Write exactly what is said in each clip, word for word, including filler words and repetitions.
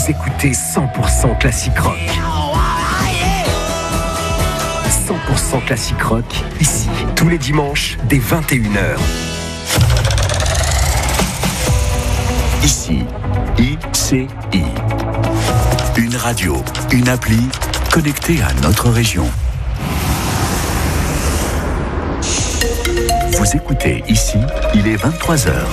Vous écoutez cent pour cent Classique Rock. cent pour cent Classique Rock, ici, tous les dimanches, dès vingt et une heures. Ici, I C I. Une radio, une appli, connectée à notre région. Vous écoutez ici, il est vingt-trois heures.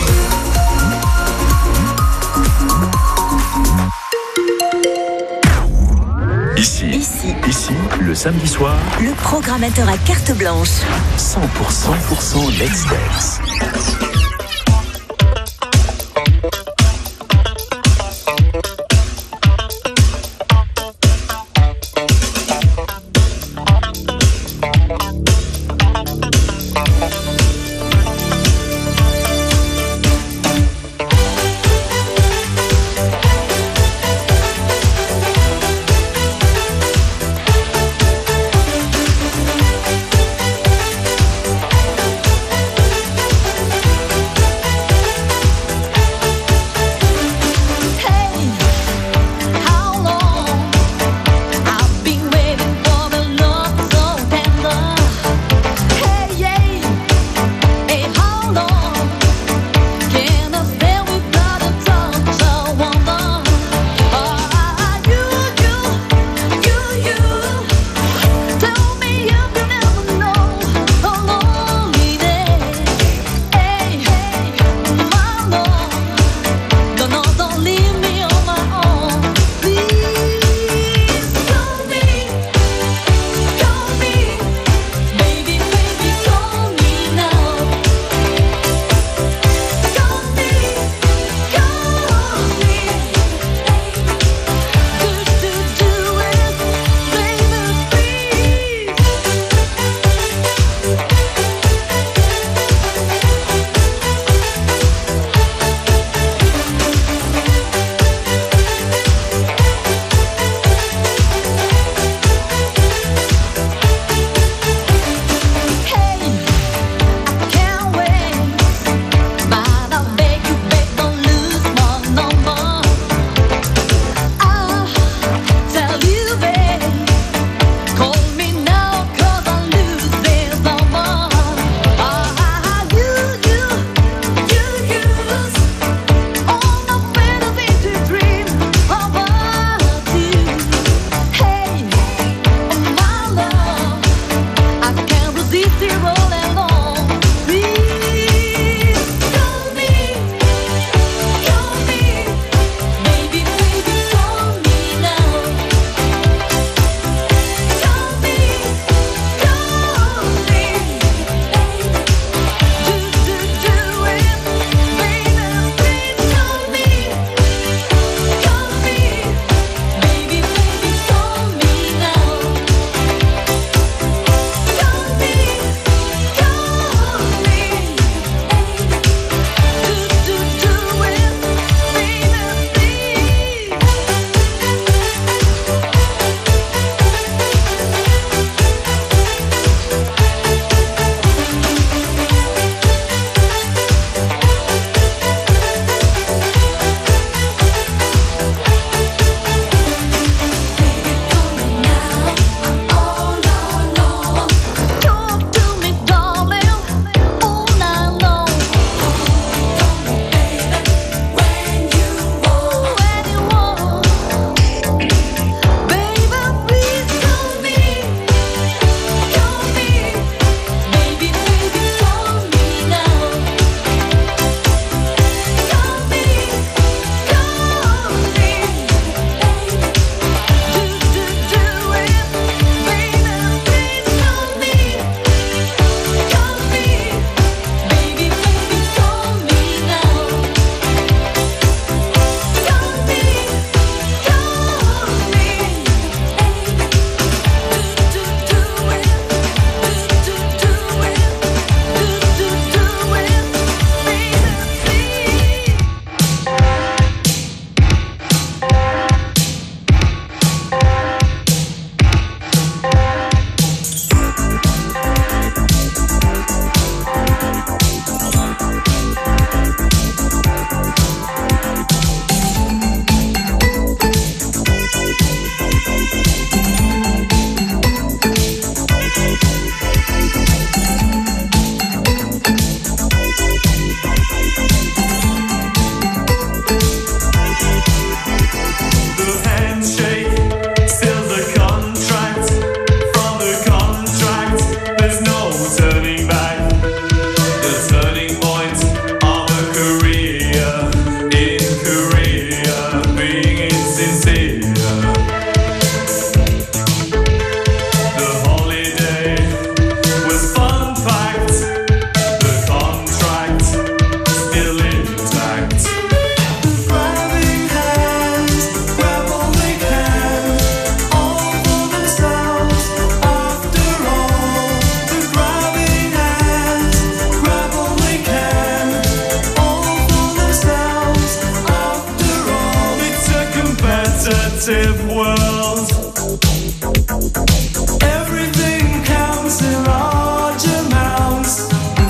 Ici, Ici, ici, le samedi soir, le programmateur à carte blanche. cent pour cent, cent pour cent Let's Dance. competitive world. Everything counts in large amounts.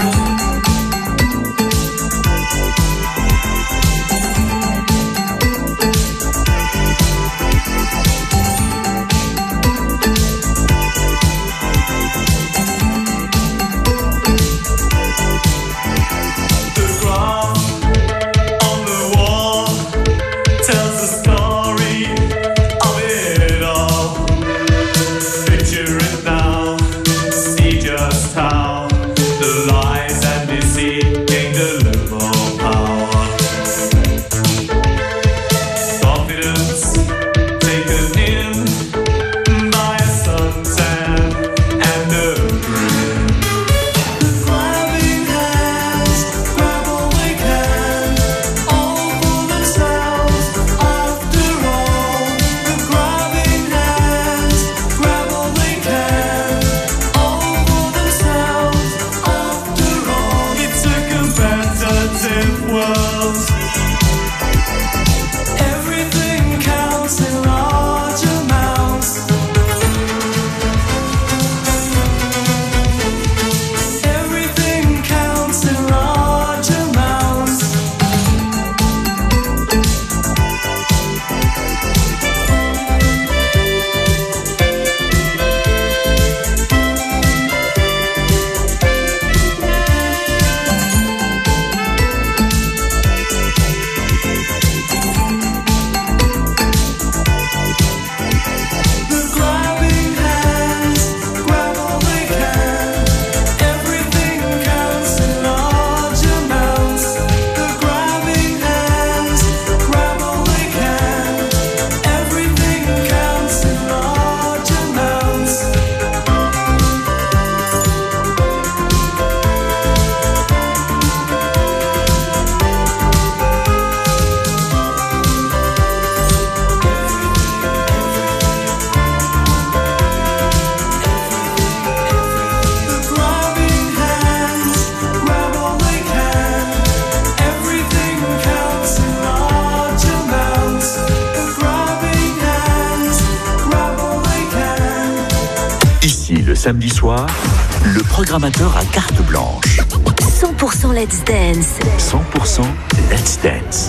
Samedi soir, le programmateur à carte blanche. cent pour cent Let's Dance. cent pour cent Let's Dance.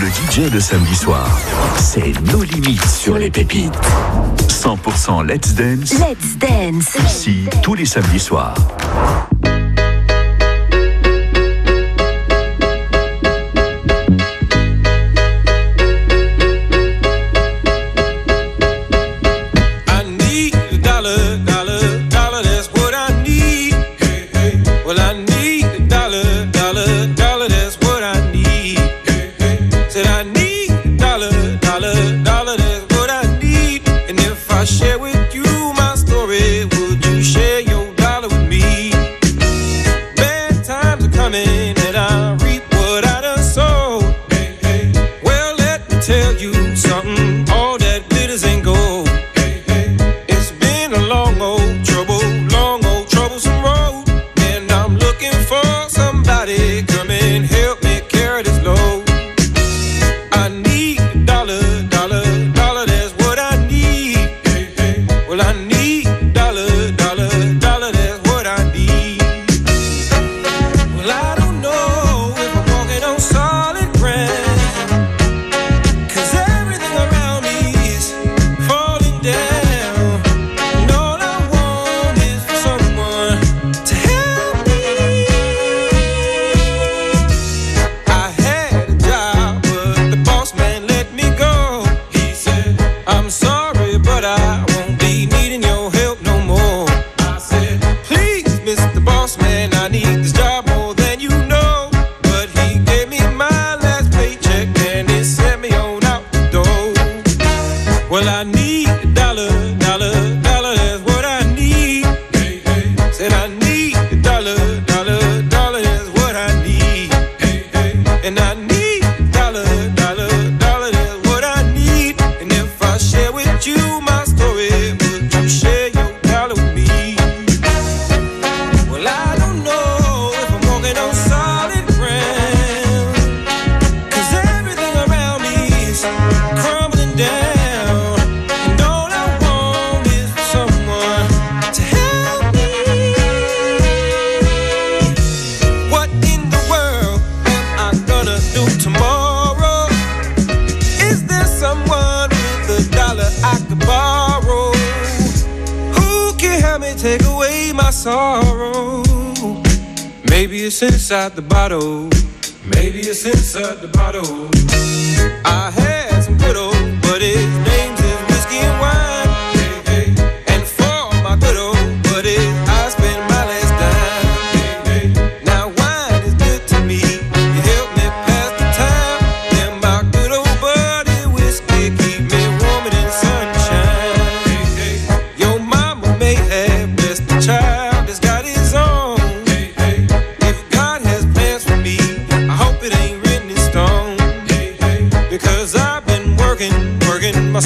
D J le samedi soir, c'est nos limites sur les pépites. cent pour cent Let's Dance. Let's Dance. Ici, tous les samedis soirs. Inside the bottle, maybe it's inside the bottle. I had some good old buddies, names is whiskey and wine. Hey, hey. And for my good old buddies, I spend my last dime. Hey, hey. Now wine is good to me, it helped me pass the time. Then my good old buddy whiskey keep me warm in the sunshine. Hey, hey. Your mama may have blessed the child that's got his own. It ain't written in stone, because I've been working, working my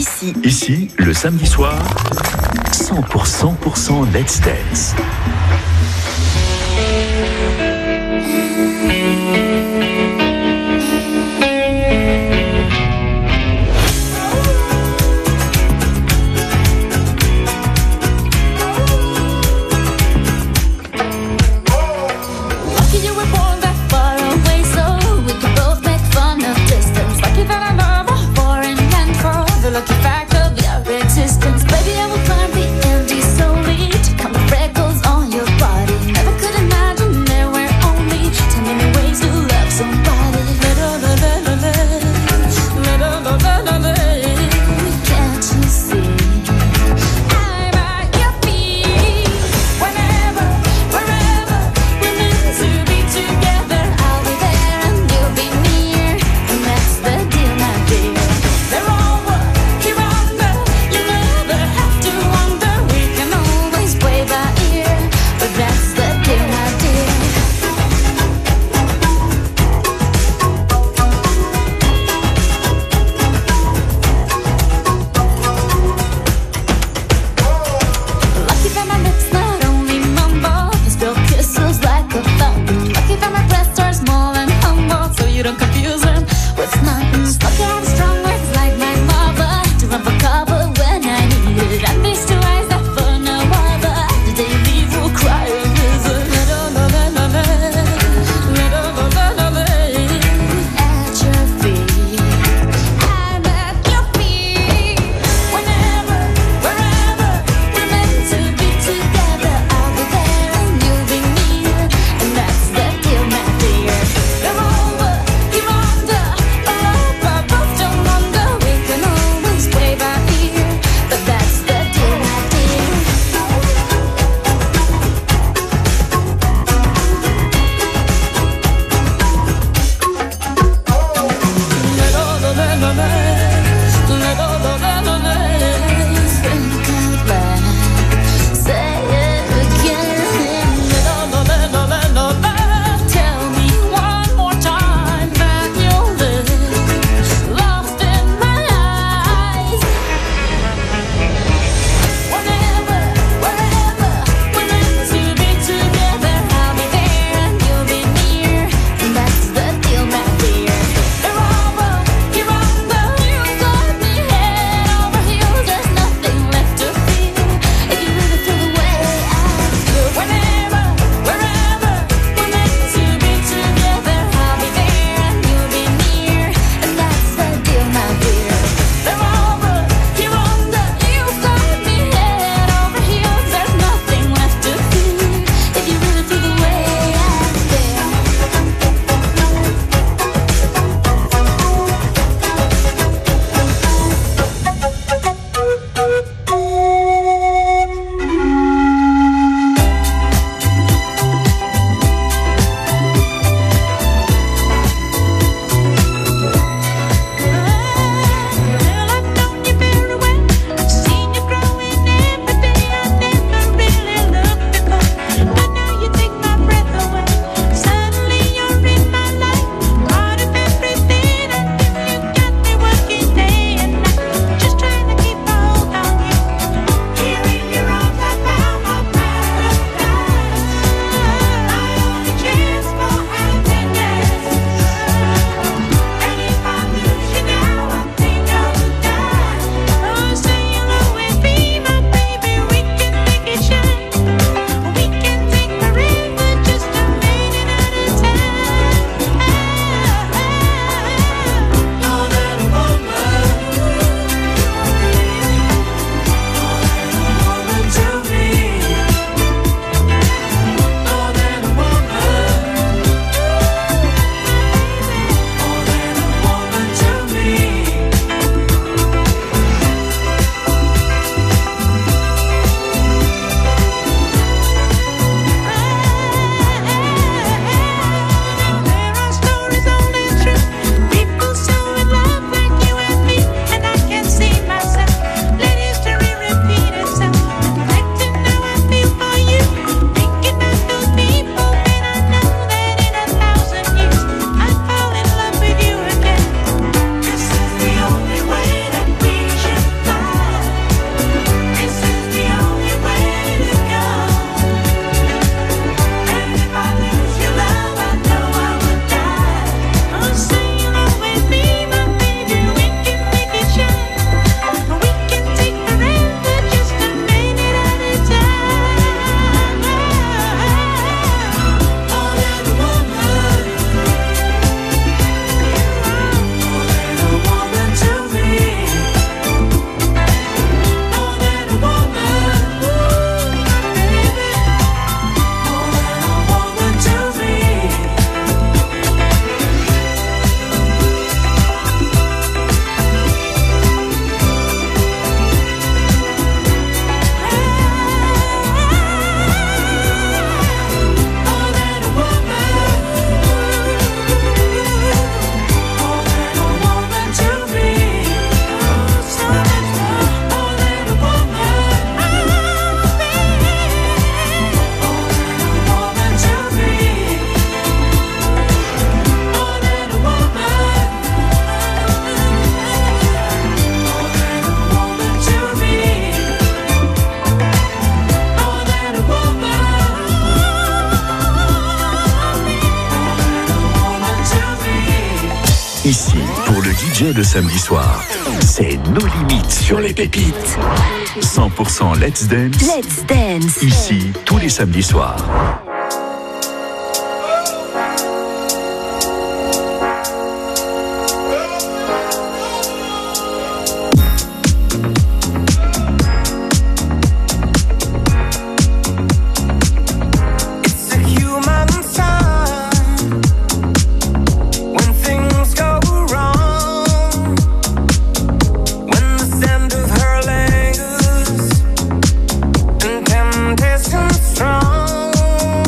ici. Ici, le samedi soir, cent pour cent pour cent Let's Dance. Lucky fact of your existence, baby, I will climb the Andes slowly to count the freckles on your body. Never could imagine there were only too many ways to love somebody. Can't you see? I'm at your feet. Whenever, wherever, we're meant to be together. I'll be there and you'll be near, and that's the deal, my dear. They're all what you are. D J le samedi soir. C'est nos limites sur les pépites. cent pour cent Let's Dance. Let's Dance. Ici, tous les samedis soirs. Strong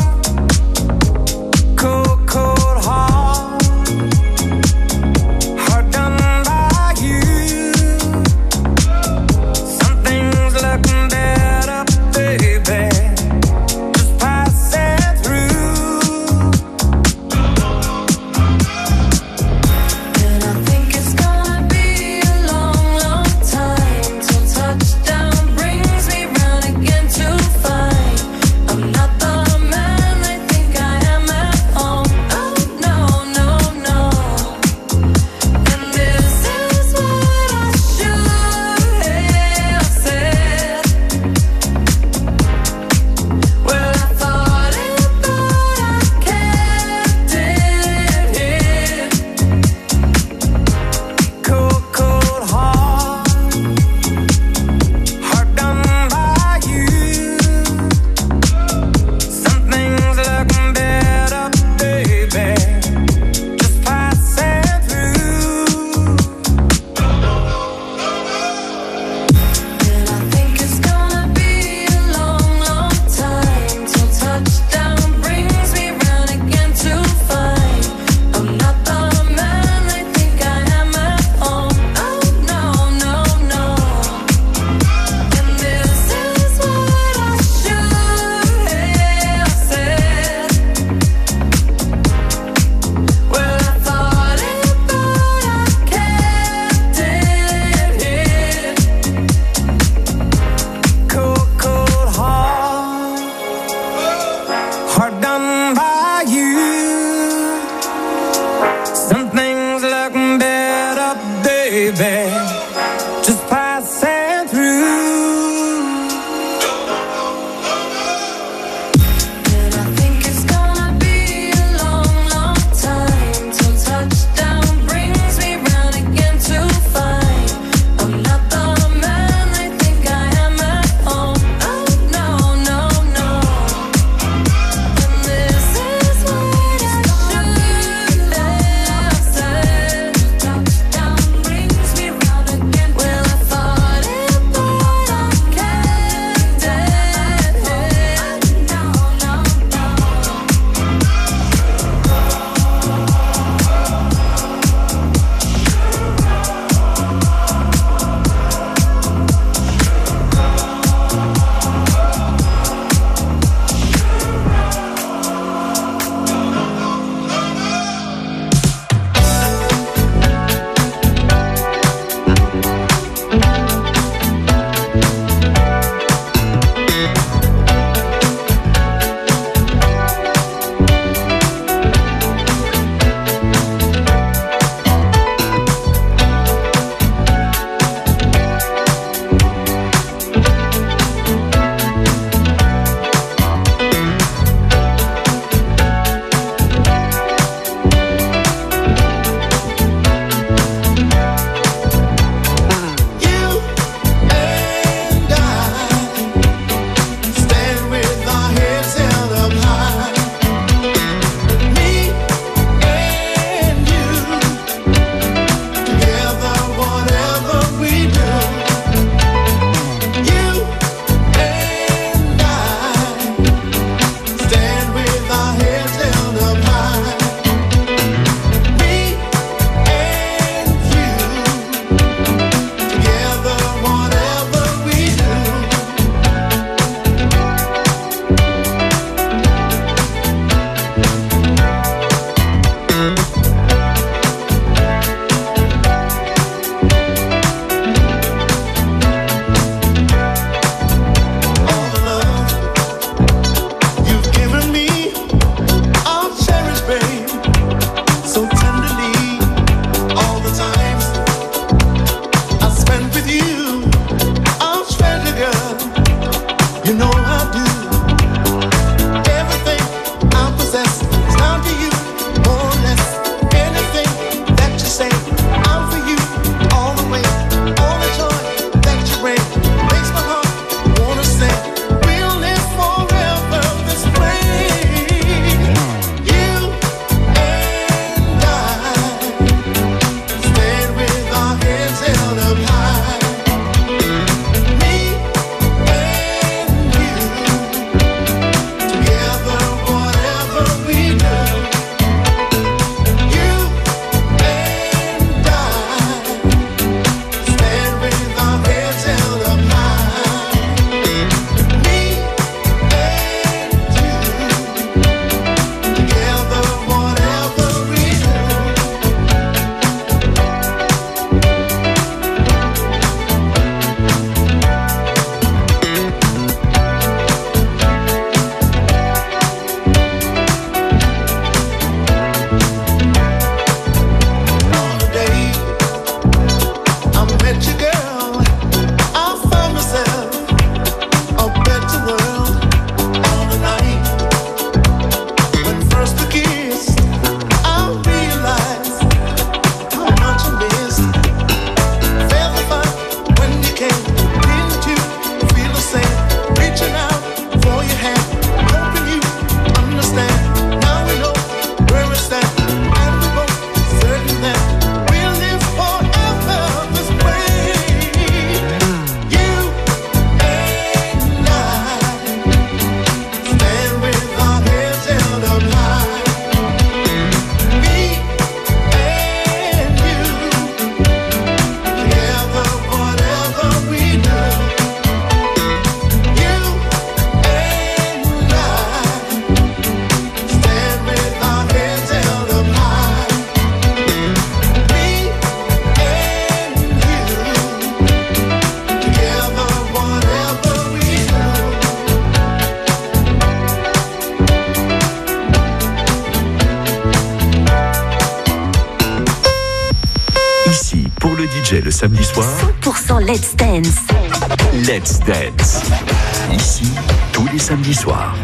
J le samedi soir, cent pour cent Let's Dance. Let's Dance. Ici, tous les samedis soirs.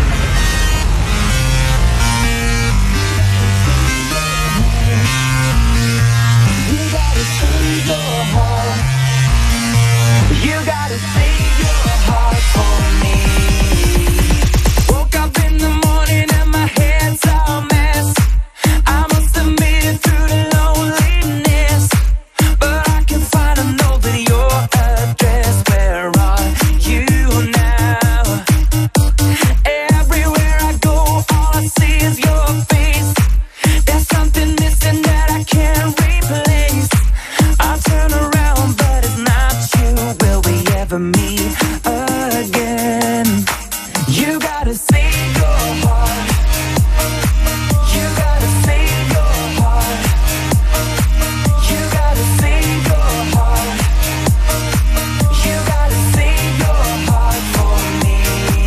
You gotta save your heart for me. Woke up in the morning and my head's a mess. I must have made it through the loneliness, but I can find a note with your address. Where are you now? Everywhere I go, all I see is your face. There's something missing that I can't replace. I turn around, but it's not you. Will we ever meet again? You gotta save your heart. You gotta save your heart. You gotta save your heart. You gotta save your heart for me.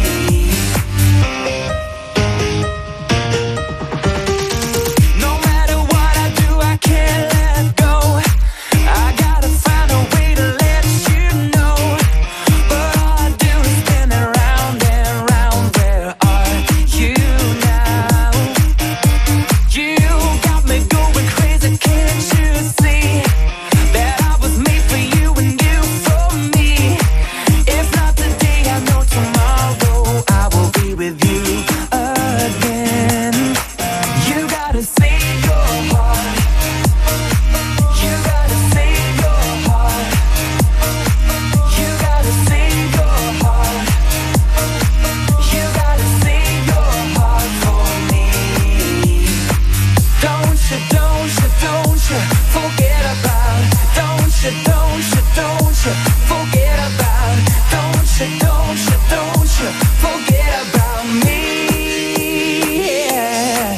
No matter what I do, I can't let go. I gotta find a way to let you know, but all I do is spin around and round. Where are you now? You got me going crazy, can't you see that I was made for you and you for me? If not today, I know tomorrow I will be with you again. You gotta save your heart. You gotta save your heart. You gotta save your heart. You gotta save your heart for me. Don't you, don't you, don't you forget about. Don't you, don't you, don't you forget about. Don't you, don't you, don't you forget about me. Yeah.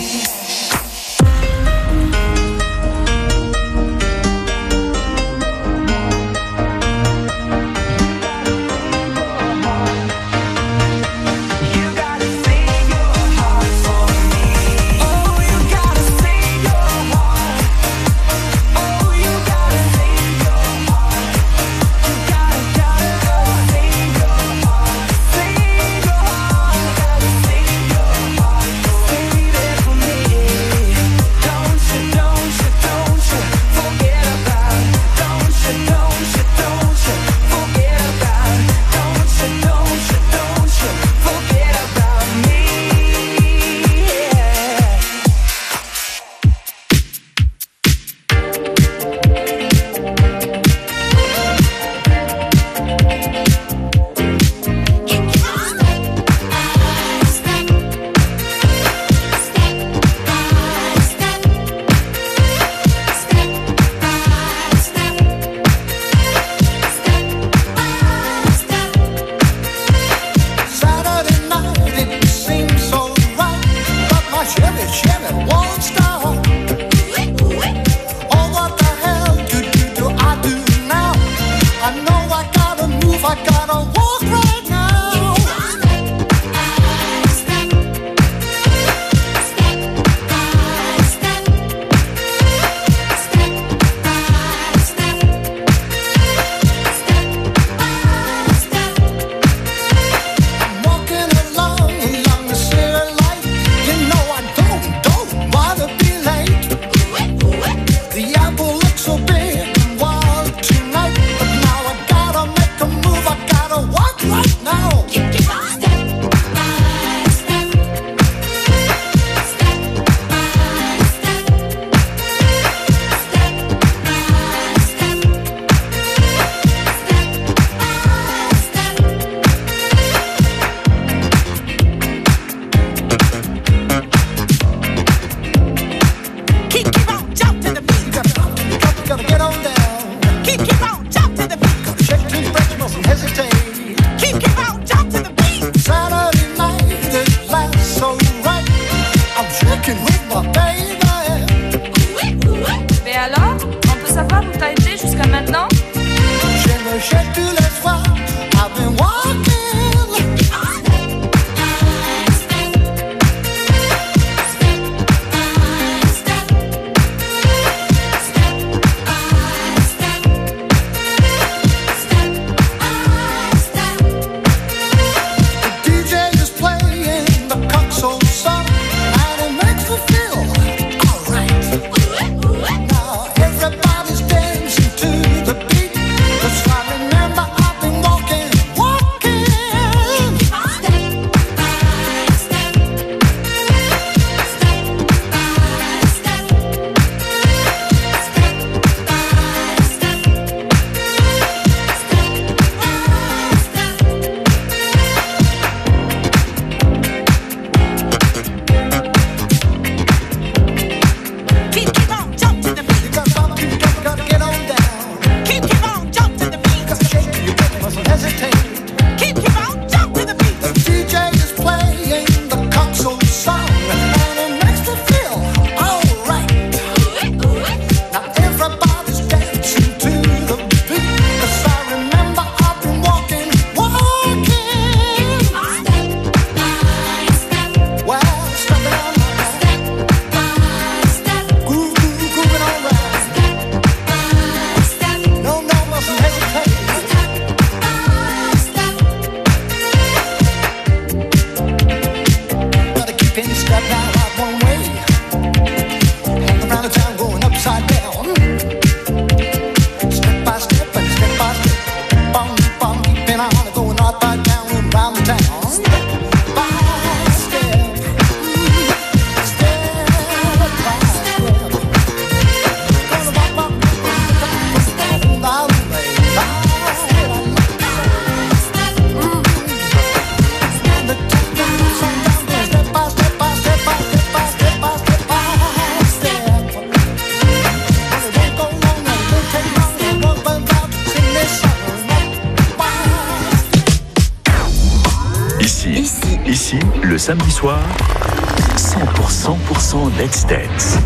You gotta save your heart for me. Oh, you gotta save your heart. Oh, you gotta save your heart. You gotta, gotta save your heart. Save your heart. Gotta save your heart. Save it for me. Don't you, don't you, don't you forget about. Don't you, don't you, don't you forget about. Don't you, don't you, don't you forget about me. Yeah. Saturday night, it seems so right, but my Chevy, Chevy won't stop. Oh, what the hell do, do, do I do now? I know I gotta move, I gotta walk right now. I'm walking along along the city light. You know I don't, don't wanna be late. The apple looks so big and wild tonight, but now I gotta make a move. I gotta walk right mustn't hesitate. Keep, keep on, jump to the beat. The D J is playing the console song, and it makes me feel alright. Now everybody's dancing to the beat, 'cause I remember I've been walking, walking. Step by step. Well, stepping on my step by step. Groove, groove, grooving all right. Step by step. No, no, mustn't hesitate. Step by step. Gotta keep in step now, out one way. Hang around the town going upside down. Step by step and step by step. Bum, bum, keeping on going upside down and round the town. Step by step. Step by step. Gonna walk, walk, walk, step by the way. And the tempo moves on down there. Step by step by step by step by step by step by step. And it won't go long and it won't take long and it won't burn out to sing this song. Step by step. Ici, Ici. ici, le samedi soir, cent pour cent pour cent Let's Dance.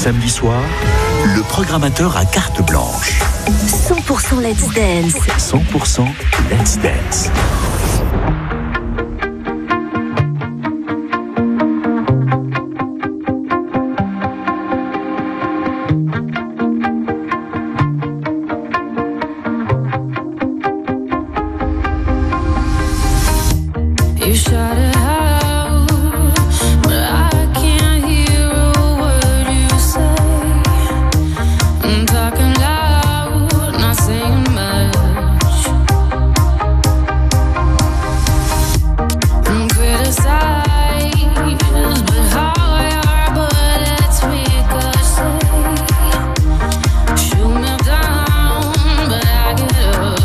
samedi soir, le programmateur à carte blanche. cent pour cent Let's Dance. cent pour cent Let's Dance. You shout it out, but I can't hear a word you say. I'm talking loud, not saying much. I'm criticized, but how your bullets ricochet. Shoot me down, but I get up.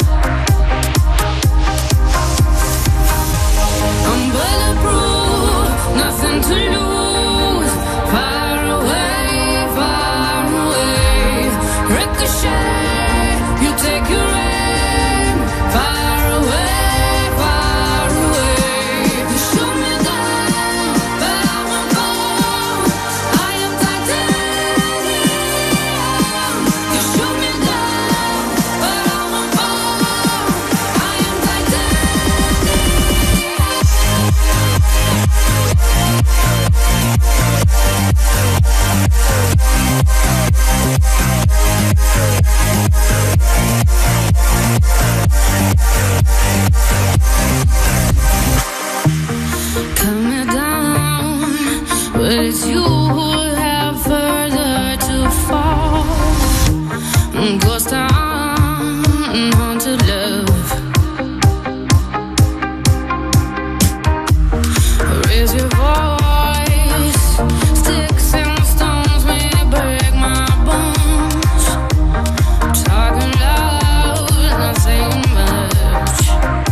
I'm bulletproof, nothing to lose. Far away, far away. Ricochet, you take your aim. Far away, far away. You shoot me down, but I won't fall. I am titanium. You shoot me down, but I won't fall. I am titanium. Cut me down, but it's you who have further to fall. Ghost town, haunted love. Raise your voice, sticks and stones may break my bones. Talking loud, not saying much.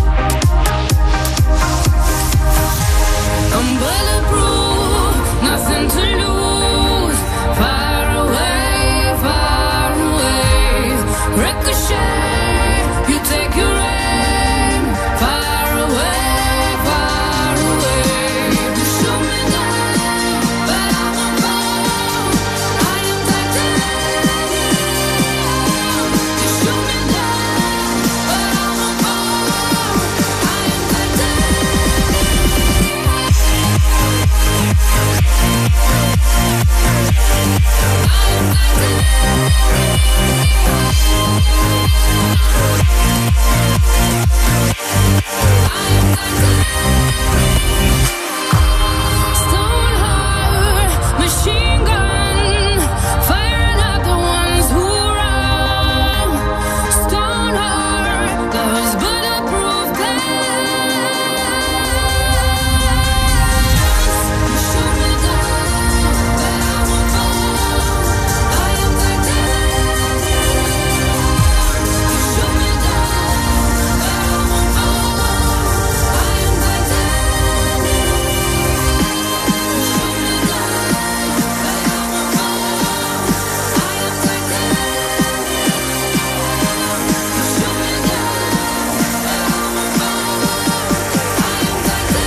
I'm bulletproof, nothing to lose. Far away, far away. Ricochet, you take your aim. Far away, far away. You shoot me down, but I won't fall. I am titanium. You shoot me down, but I won't fall. I am Stone heart, machine gun, firing at the ones who run. Stone heart, those bulletproof glass. Shoot me down, but I won't fall. I am titanium. Shoot me down, but I won't fall. I am titanium. Shoot me down, but I won't fall. I am titanium. Shoot me down, but I won't fall. I am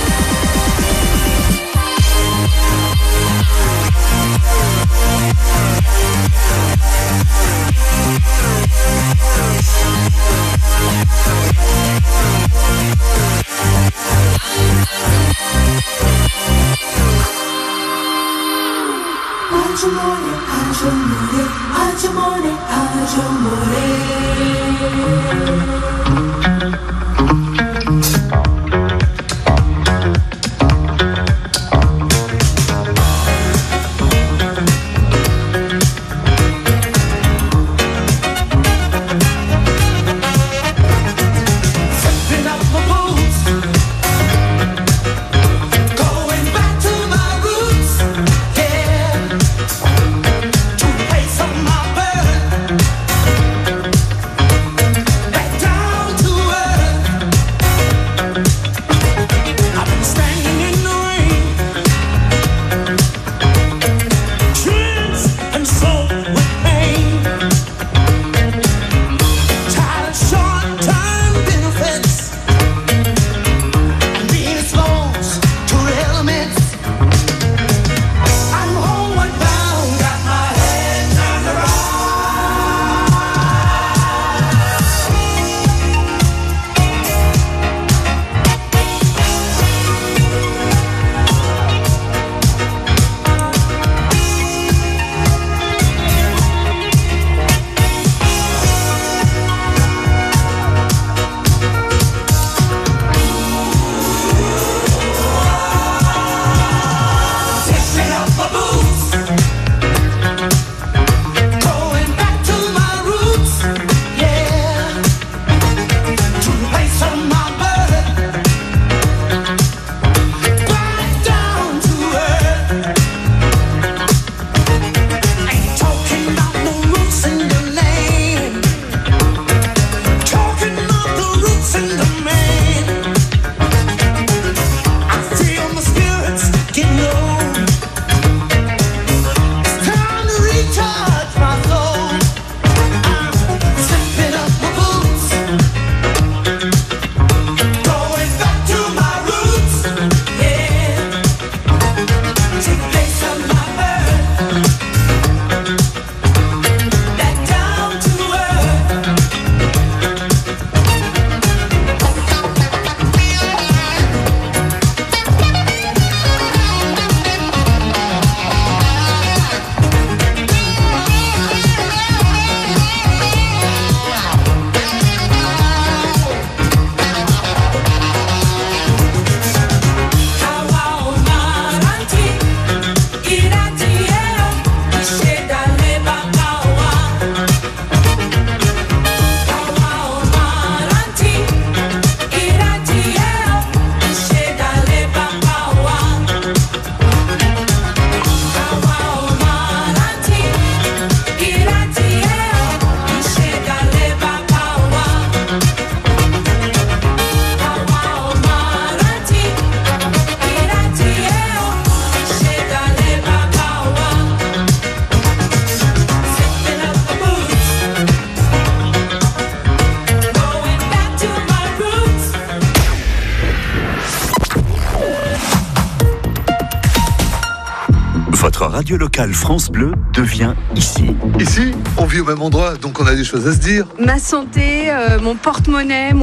Setting up my boots, going back to my roots, yeah, to the place of my birth, back down to earth. Votre radio locale France Bleu devient ici. Ici, on vit au même endroit, donc on a des choses à se dire. Ma santé, euh, mon porte-monnaie, mon